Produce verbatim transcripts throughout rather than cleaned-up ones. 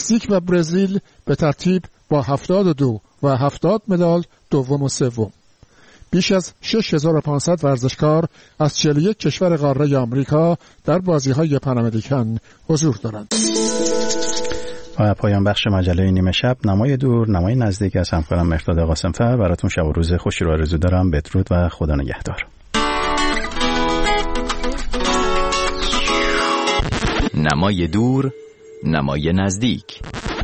مکزیک و برزیل به ترتیب با هفتاد و دو و هفتاد مدال دوم و سوم. بیش از شش هزار و پانصد ورزشکار از چهل و یک کشور قاره آمریکا در بازی‌های پن امریکن حضور دارند. و پایان بخش مجله نیمه شب، نمای دور نمای نزدیک از همکارم مهرداد قاسم‌فر. براتون شب و روز خوشی رو آرزو دارم. بدرود و خدا نگهدار. نمای دور نمای نزدیک.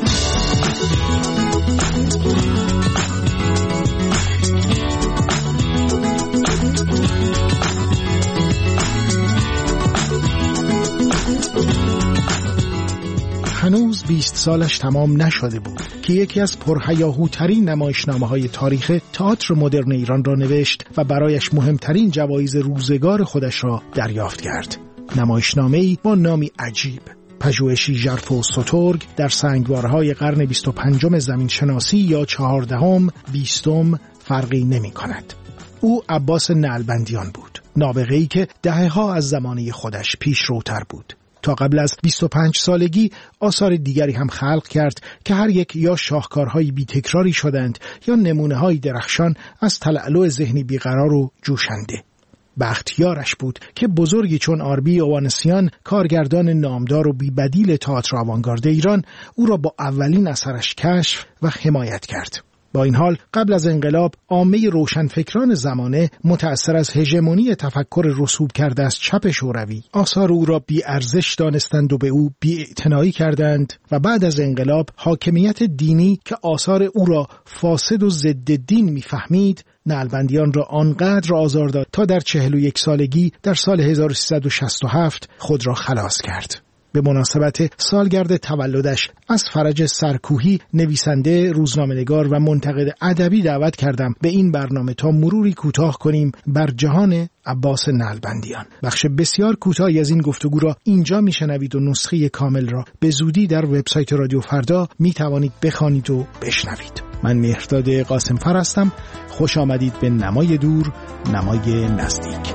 هنوز بیست سالش تمام نشده بود که یکی از پرهیاهوترین نمایشنامه‌های تاریخ تئاتر مدرن ایران را نوشت و برایش مهمترین جوایز روزگار خودش را دریافت کرد. نمایشنامه‌ای با نامی عجیب، پژوهشی ژرف و سترگ در سنگوارهای قرن بیست و پنجم زمین شناسی یا چهاردهم، بیستم فرقی نمی کند. او عباس نعلبندیان بود، نابغه‌ای که دهه‌ها از زمانه خودش پیشروتر بود. تا قبل از بیست و پنج سالگی آثار دیگری هم خلق کرد که هر یک یا شاهکارهای بی تکراری شدند یا نمونه‌های درخشان از تلألؤ ذهنی بیقرار و جوشنده. بختیارش بود که بزرگی چون آربی اوانسیان، کارگردان نامدار و بی‌بدیل تئاتر آوانگارد ایران، او را با اولین اثرش کشف و حمایت کرد. با این حال قبل از انقلاب عامه روشنفکران زمانه متأثر از هژمونی تفکر رسوب کرده از چپ شوروی آثار او را بی ارزش دانستند و به او بی اعتنایی کردند و بعد از انقلاب حاکمیت دینی که آثار او را فاسد و ضد دین میفهمید نعلبندیان را آنقدر آزار داد تا در چهل و یک سالگی در سال هزار و سیصد و شصت و هفت خود را خلاص کرد. به مناسبت سالگرد تولدش از فرج سرکوهی، نویسنده، روزنامه‌نگار و منتقد ادبی دعوت کردم به این برنامه تا مروری کوتاه کنیم بر جهان عباس نعلبندیان. بخش بسیار کوتاهی از این گفتگو را اینجا میشنوید و نسخه کامل را به زودی در وبسایت رادیو فردا میتوانید بخوانید و بشنوید. من مهرداد قاسم‌فر هستم. خوش آمدید به نمای دور نمای نزدیک.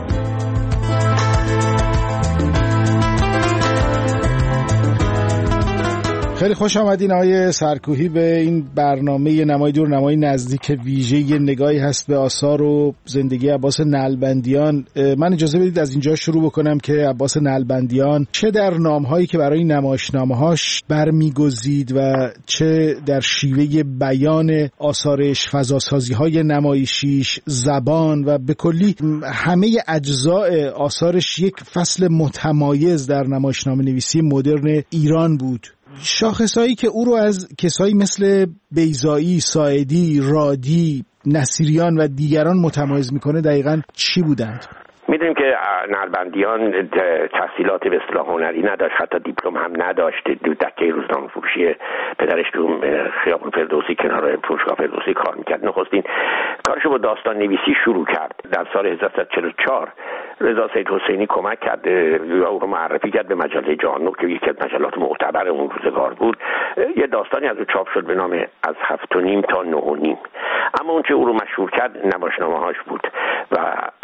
خیلی خوش آمدین آقای سرکوهی به این برنامه نمای دور نمای نزدیک ویژه نگاهی هست به آثار و زندگی عباس نعلبندیان. من اجازه بدید از اینجا شروع بکنم که عباس نعلبندیان چه در نامهایی که برای نمایشنامه‌هاش برمیگزید و چه در شیوه بیان آثارش، فضاسازی‌های نمایشیش، زبان و به کلی همه اجزاء آثارش یک فصل متمایز در نمایشنامه نویسی مدرن ایران بود. شاخصایی که او رو از کسایی مثل بیضایی، ساعدی، رادی، نصیریان و دیگران متمایز میکنه دقیقاً چی بودند؟ میدونیم که نعلبندیان تحصیلات به اصطلاح هنری نداشت، حتی دیپلم هم نداشت. دو دکه روزنامه فروشی پدرش تو خیابون فردوسی کنار فروشگاه فردوسی کار میکرد. نخستین کارشو با داستان نویسی شروع کرد. در سال هزار و سیصد و چهل و چهار رضا سید حسینی کمک کرد یا او رو معرفی کرد به مجله جهان که یکی از مجلات معتبر اون روزگار بود. یه داستانی از او چاپ شد به نام از هفت و نیم تا نه و نیم. اما اون چه او رو مشهور کرد نمایشنامه‌هاش بود و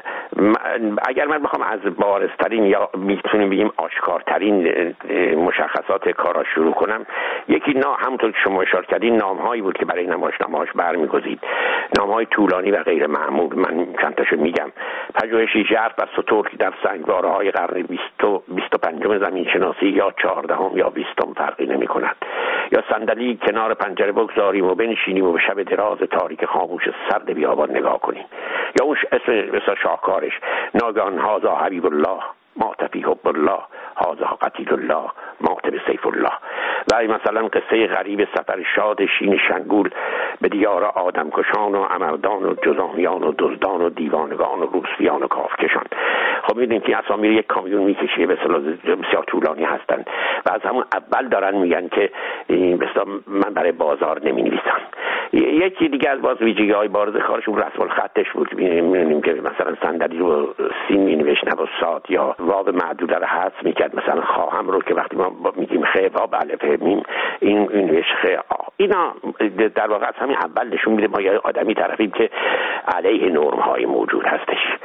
اگر من بخوام از بارزترین یا میتونیم بگیم آشکارترین مشخصات کاراش شروع کنم، یکی نا همونطور که شما اشاره کردین نامهایی بود که برای نمایشنامه‌هاش برمیگزید، نامهای طولانی و غیر معمول. من چند تاشو میگم. پژوهشی ژرف و سترگ در سنگواره‌های قرن بیست و پنجم زمین شناسی یا چهاردهم یا بیستم فرقی نمی‌کند، یا صندلی کنار پنجره بگذاریم و بنشینیم و به شب دراز تاریک خاموش سرد بیابان نگاه کنیم، یا اون اسم مثلا شاهکارش ناگهان هازا حبیب الله مات فی حب الله هازا قتیل الله مات به سیف الله. و مثلا قصه غریب سفر شاد شین شنگول به دیار آدم کشان و عمردان و جزامیان و دزدان و دیوانگان و روسفیان و کافکشان. خب میدونید که اسامی یک کامیون میکشه به اصطلاح بسیار طولانی هستند و از همون اول دارن میگن که به اصطلاح من برای بازار نمینویسم. یکی دیگه از باز ویژگی‌های بارز کارشون رسم الخطش بود. می‌بینیم که مثلا صندلی رو سین می‌نوشت نه با صاد، یا واو معدوده رو حذف می‌کرد، مثلا خواهم رو که وقتی ما میگیم خ و الف میم این این نوشت خ آ. اینا در واقع از همین اول نشون میده ما یه آدمی طرفیم که علیه نرم‌های موجود هستش.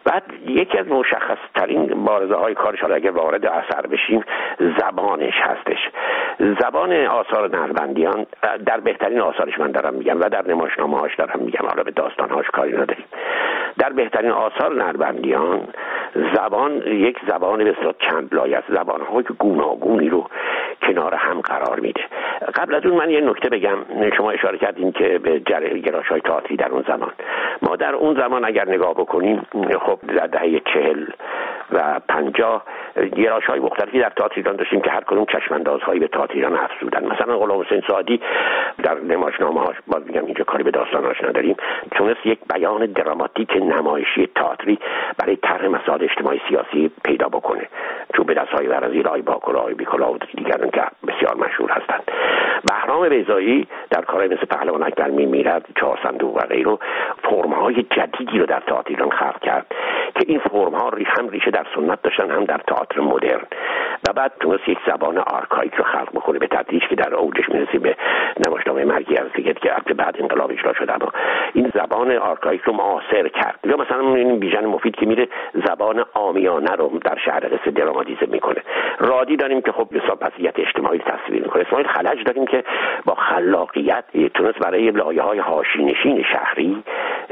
بعد یکی از مشخص ترین بارزه های کارش، حالا اگر وارد اثر بشیم، زبانش هستش. زبان آثار نربندیان در بهترین آثارش من دارم میگم و در نمایشنامه هاش دارم میگم، حالا به داستان هاش کاری نداریم. در بهترین آثار نربندیان زبان یک زبان به اصطلاح چند لایه است، زبان‌های گوناگونی رو کنار هم قرار میده. قبل از اون من یه نکته بگم. شما اشاره کردین که به گرایش‌های تئاتری در اون زمان، ما در اون زمان اگر نگاه بکنیم، خب در دهه چهل و پنجاه گرایش‌های مختلفی در تئاتر ایران داشتیم که هر کدوم چشم‌اندازهایی به تئاتر ایران افزودن. مثلا غلام حسین سعدی در نمایشنامه‌هاش، باز میگم اینجا کاری به داستاناش نداریم، تونست یک بیان دراماتیک نمایشی تئاتری برای طرح مسائل اجتماعی سیاسی پیدا بکنه، چون به دست‌های ورزی رای باکلاه بیکلاه و دیگران که بسیار مشهور هستند. بهرام بیضایی در کارهای مثل پهلوان اکبر میمیرد، چهار صندوق و غیره فرم‌های جدیدی رو در تئاتر ایران خلق کرد که این فرم‌ها هم ریشه در سنت داشتن هم در تئاتر مدرن، و بعد تونست یک زبان آرکایک رو خلق بکنه به تدریج که در اوجش میرسیم به نمایشنامه مرگی از دیگه که بعد انقلاب اجرا شد. اما این زبان آرکایک رو معاصر کرد. یا مثلا این بیژن مفید که میره زبان عامیانه رو در شهر قصه دراماتیزه میکنه. رادی داریم که خب حساب وضعیت اجتماعی تصویر میکنه. اسماعیل خلج داریم که با خلاقیت تونست برای لایه‌های حاشیه‌نشین شهری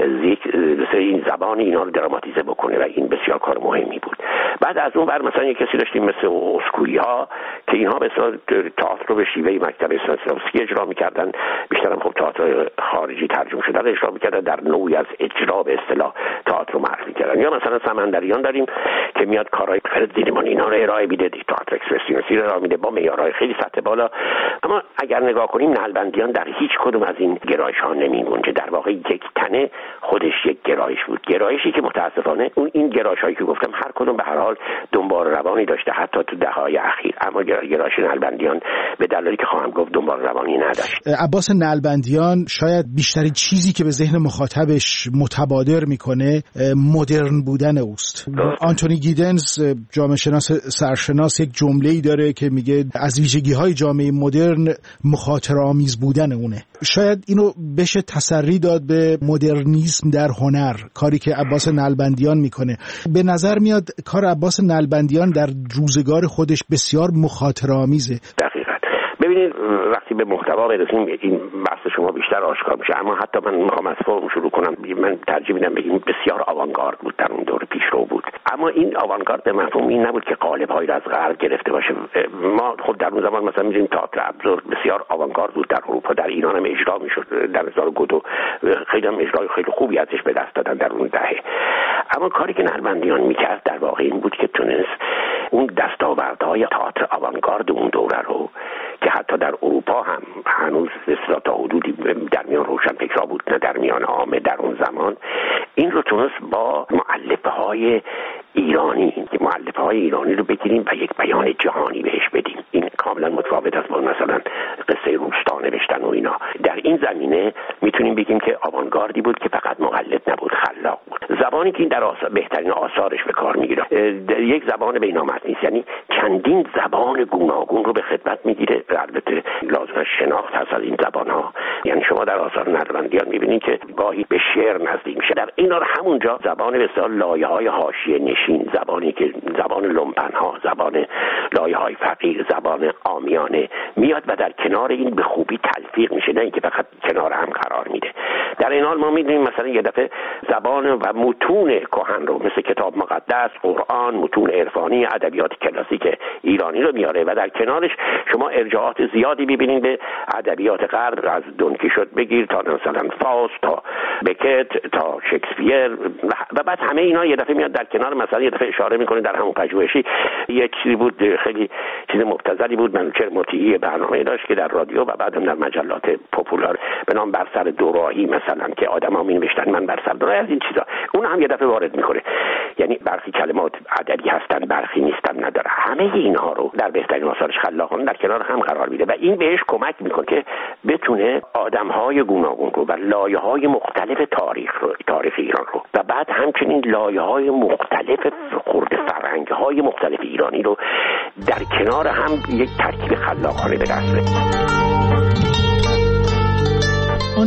این زبان اینا رو دراماتیزه بکنه و این بسیار کار مهمی بود. بعد از اون بر مثلا یک کسی داشتیم مثل اسکویی‌ها که اینها به اصطلاح تئاتر رو به شیوه مکتب استانسلافسکی اجرا می‌کردن، بیشتر هم خب تئاتر خارجی ترجمه شده رو اجرا می‌کردن، در نوعی از اجرا به اصطلاح تئاتر رو معرفی کردن. یا مثلا سمندریان داریم که میاد کارهای فرد زیرمان اینا رو ارائه میده، تئاتر اکسپرسیونیستی رو ارائه میده با معیارهای خیلی سطح بالا. اما اگر نگاه کنیم نلبندیان در هیچ کدوم از این گرایش‌ها نمی‌گنجه. در واقع یک تنه خودش یک گرایش بود، گرایشی که متاسفانه اون این گرایش‌هایی که گفتم هر کدوم به هر حال دنبال روانی داشته، حتی تو دهه‌های اخیر. اما گرایش نلبندیان به دلایلی که خواهم گفت دنبال روانی نداشت. عباس نلبندیان شاید بیشترین چیزی که به ذهن مخاطبش متبادر میکنه مدرن بودن اوست. آنتونی گیدنز جامعه شناس سرشناس یک جمله‌ای داره که میگه از ویژگی‌های جامعه مدرن مخاطره‌آمیز بودن اونه. شاید اینو بشه تسری داد به مدرنیسم در هنر، کاری که عباس نلبندیان میکنه. به نظر میاد کار عباس نلبندیان در روزگار خودش بسیار مخاطره‌آمیزه. دقیقاً. ببینید وقتی به محتوا برسیم این بحث شما بیشتر آشکار میشه، اما حتی من میخوام از فرم شروع کنم. من ترجیح میدم بگیم بسیار آوانگارد بود، در اون دوره پیشرو بود. اما این آوانگارد به مفهوم این نبود که قالب‌هایی را از غرب گرفته باشه. ما خود در اون زمان مثلا می‌دونیم تئاتر ابزورد بسیار آوانگارد بود در اروپا، در ایران هم اجرا میشد. در هزار گودو خیلی هم اجرای خیلی خوبی ازش به دست دادن در اون دهه. اما کاری که نلبندیان میکرد در واقع این بود که تونست اون دستاوردهای تئاتر آوانگارد اون دوره رو که حتی در اروپا هم هنوز اصلا تا حدودی در میان روشنفکرها بود، نه در میان عامه در اون زمان، این رو تونست با مؤلفه‌های ایرانی که مؤلفه‌های ایرانی رو بگیریم و یک بیان جهانی بهش بدیم. این کاملا متفاوت است با مثلا قصه روستا نوشتن و اینا. در این زمینه میتونیم بگیم که آوانگاردی بود که فقط مقلد نبود، خلاق بود. زبانی که این در آثار بهترین آثارش به کار میگیره یک زبان بینامت نیست، یعنی چندین زبان گوناگون رو به خدمت میگیره. البته لازم شناخت هست از این زبان‌ها. یعنی شما در آثار نلبندیان میبینید که گاهی به شعر نزدیک میشه، در این حال همونجا زبان بسیار لایه‌های حاشیه نشین، زبانی که زبان لومپن‌ها، زبان لایه‌های فقیر، زبان عامیانه میاد و در کنار این به خوبی تلفیق میشه، نه اینکه فقط کنار هم قرار میده. در این حال ما می‌بینیم مثلا یه دفعه زبان و متون کهن رو مثل کتاب مقدس، قرآن، متون عرفانی، ادبیات کلاسیک ایرانی رو میاره و در کنارش شما ارجاعات زیادی می‌بینید به ادبیات غرب، از دون کیشوت بگیر تا مثلا فاست تا بکت تا شکسپیر و بعد همه اینا یه دفعه میاد در کنار. مثلا یه دفعه اشاره می‌کنه در همون پژوهشی یه چیزی بود، خیلی چیز مبتذلی بود، منوچهر مطیعی برنامه داشت که در رادیو و بعدم در مجلات پاپولار به نام بر سر دوراهی مثلا که آدم‌ها می‌نوشتن من بر سر دوراهی از این چیزا، اون هم یه دفعه وارد می‌کنه. یعنی برخی کلمات ادبی هستن، برخی نیستن، نداره. همه اینها رو در بهترین آثارش خلاقانه در کنار هم قرار میده و این بهش کمک میکنه که بتونه آدم‌های گوناگون رو و لایه‌های مختلف تاریخ رو، تاریخ ایران رو و بعد همچنین لایه‌های مختلف خورده فرهنگ‌های مختلف ایرانی رو در کنار هم یک ترکیب خلاقانه به دست بیاره.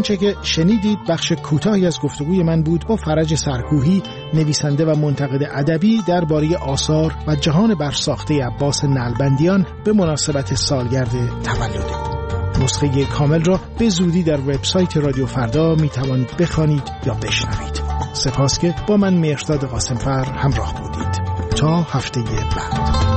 آنچه که شنیدید بخش کوتاهی از گفتگوی من بود با فرج سرکوهی، نویسنده و منتقد ادبی درباره آثار و جهان برساخته عباس نلبندیان به مناسبت سالگرد تولد او. نسخه کامل را به زودی در وبسایت رادیو فردا می توانید بخوانید یا بشنوید. سپاس که با من مهرداد قاسمفر همراه بودید. تا هفته بعد.